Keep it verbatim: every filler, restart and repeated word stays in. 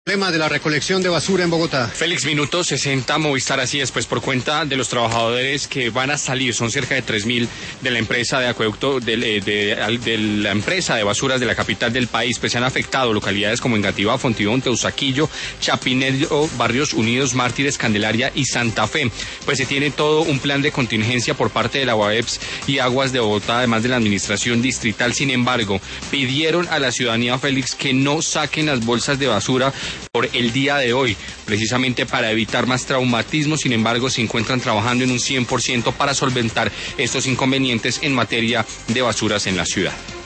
Tema de la recolección de basura en Bogotá. Félix, minuto sesenta, Movistar, así es, pues por cuenta de los trabajadores que van a salir, son cerca de tres mil de la empresa de acueducto, de, de, de, de la empresa de basuras de la capital del país, pues se han afectado localidades como Engativá, Fontibón, Teusaquillo, Chapinero, Barrios Unidos, Mártires, Candelaria y Santa Fe. Pues se tiene todo un plan de contingencia por parte de la UAEPS y Aguas de Bogotá, además de la administración distrital. Sin embargo, pidieron a la ciudadanía, Félix, que no saquen las bolsas de basura por el día de hoy, precisamente para evitar más traumatismo. Sin embargo, se encuentran trabajando en un cien por ciento para solventar estos inconvenientes en materia de basuras en la ciudad.